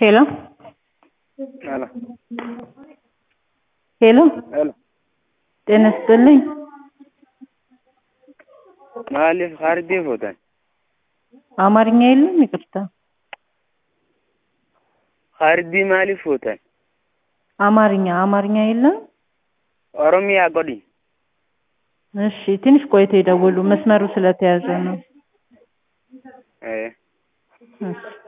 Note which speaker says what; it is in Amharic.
Speaker 1: ሄሎ
Speaker 2: ሄሎ
Speaker 1: ሄሎ
Speaker 2: ሄሎ
Speaker 1: ጤና ይስጥልኝ።
Speaker 2: ማሊፍ ኻርዲ ፎታን
Speaker 1: አማርኛ የለም? ይቅርታ።
Speaker 2: ኻርዲ ማሊፍ ፎታን
Speaker 1: አማርኛ የለም?
Speaker 2: ኦሮሚያ ጎዲ።
Speaker 1: እሺ ትንሽ ቆይተው ይደውሉ፣ መስመሩ ስለተያዘ ነው።
Speaker 2: እሺ